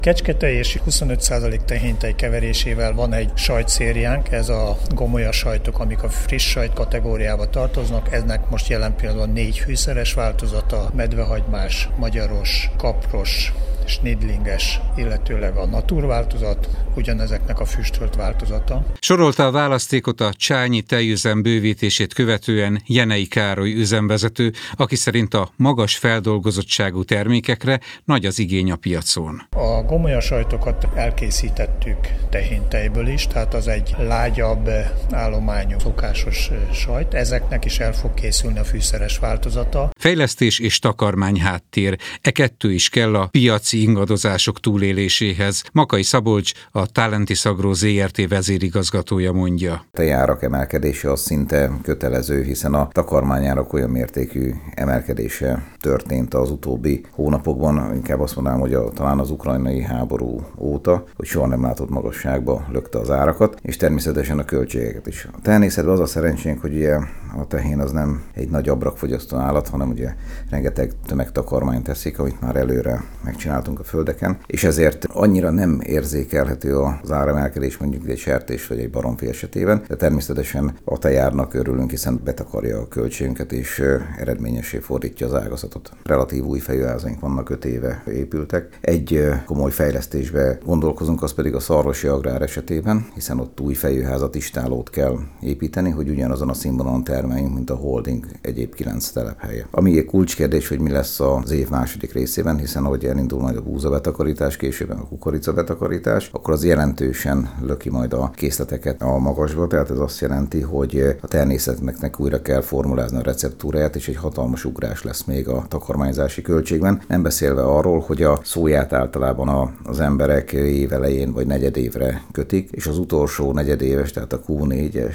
Kecsketej és 25% tehéntej keverésével van egy sajtszériánk, ez a gomolya sajtok, amik a friss sajt kategóriába tartoznak. Eznek most jelen pillanatban 4 fűszeres változata, medvehagymás, magyaros, kapros, snidlinges, illetőleg a naturváltozat, ugyanezeknek a füstölt változata. Sorolta a választékot a csányi tejüzem bővítését követően Jenei Károly üzemvezető, aki szerint a magas feldolgozottságú termékekre nagy az igény a piacon. A gomolya sajtokat elkészítettük tehéntejből is, tehát az egy lágyabb állományú szokásos sajt, ezeknek is el fog készülni a fűszeres változata. Fejlesztés és takarmány háttér, e kettő is kell a piaci ingadozások túléléséhez. Makai Szabolcs, a Talentis Agro Zrt. Vezérigazgatója mondja. A tejárak emelkedése az szinte kötelező, hiszen a takarmányárak olyan mértékű emelkedése történt az utóbbi hónapokban, inkább azt mondanám, hogy talán az ukrajnai háború óta, hogy soha nem látott magasságba lökte az árakat, és természetesen a költségeket is. A természetben az a szerencsénk, hogy ugye a tehén az nem egy nagy abrakfogyasztó állat, hanem ugye rengeteg tömegtakarmányt teszik, amit már előre megcsináltunk a földeken, és ezért annyira nem érzékelhető az áremelkedés mondjuk egy sertés vagy egy baromfi esetében, de természetesen a tejárnak örülünk, hiszen betakarja a költségünket és eredményessé fordítja az ágazatot. Relatív új fejőházaink vannak, 5 éve épültek. Egy komoly fejlesztésbe gondolkozunk, az pedig a Szarvasi Agrár esetében, hiszen ott új fejőházat, istálót kell építeni, hogy ugyanazon a színvonalon termeljünk, mint a holding egyéb 9 telephelye. Ami egy kulcskérdés, hogy mi lesz az év második részében, hiszen ahogy elindul majd a búzabetakarítás, később a kukoricabetakarítás, akkor az jelentősen löki majd a készleteket a magasba, tehát ez azt jelenti, hogy a természetnek újra kell formulázni a receptúráját, és egy hatalmas ugrás lesz még a takarmányzási költségben. Nem beszélve arról, hogy a szóját általában az emberek évelején vagy negyedévre kötik, és az utolsó negyedéves, tehát a Q4-es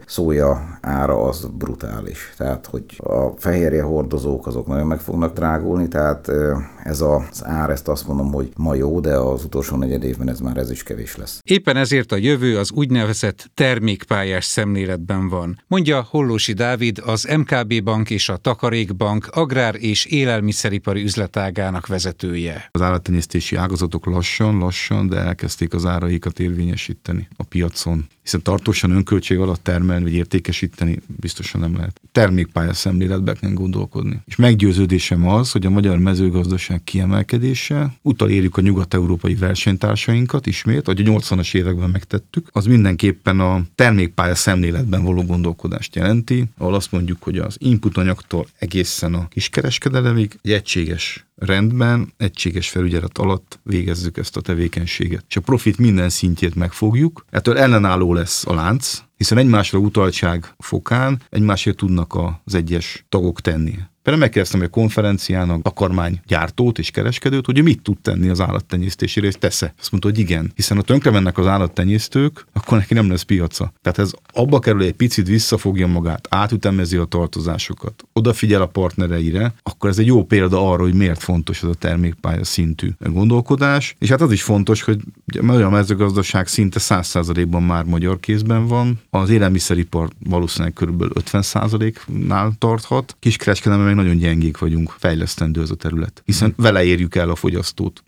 szója ára az brutális. Tehát, hogy a fehérje hordozók azok nagyon meg fognak drágulni, tehát ez az ár, ezt azt mondom, hogy ma jó, de az utolsó negyedévben ez is kevés lesz. Éppen ezért a jövő az úgynevezett termékpályás szemléletben van, mondja Hollósi Dávid, az MKB Bank és a Takarékbank agrár- és élelmiszeripari üzletágának vezetője. Az állattenyésztési ágazatok lassan, de elkezdték az áraikat érvényesíteni a piacon, hiszen tartósan önköltség alatt termelni vagy értékesíteni biztosan nem lehet. Termékpálya szemléletben kell gondolkodni. És meggyőződésem az, hogy a magyar mezőgazdaság kiemelkedése, érjük a nyugat-európai versenytársainkat ismét, ahogy a 80-as években megtettük, az mindenképpen a termékpálya szemléletben való gondolkodást jelenti, ahol azt mondjuk, hogy az input anyagtól egészen a kiskereskedelemig egy egységes rendben, egységes felügyelet alatt végezzük ezt a tevékenységet. És a profit minden szintjét megfogjuk, ettől ellenálló lesz a lánc, hiszen egymásra utaltság fokán egymásért tudnak az egyes tagok tenni. Például megkérdeztem egy konferencián a takarmánygyártót és kereskedőt, hogy mit tud tenni az állattenyésztésére, és tesz-e. Azt mondta, hogy igen, hiszen ha tönkre mennek az állattenyésztők, akkor neki nem lesz piaca. Tehát ez abba kerül, egy picit visszafogja magát, átütemezi a tartozásokat, odafigyel a partnereire, akkor ez egy jó példa arra, hogy miért fontos ez a termékpálya szintű gondolkodás. És hát az is fontos, hogy a mezőgazdaság szinte 100%-ban már magyar kézben van, az élelmiszeripar valószínűleg kb. 50%-nál tarthat, kiskereskedelemben nagyon gyengék vagyunk, fejlesztendő ez a terület, hiszen vele érjük el a fogyasztót.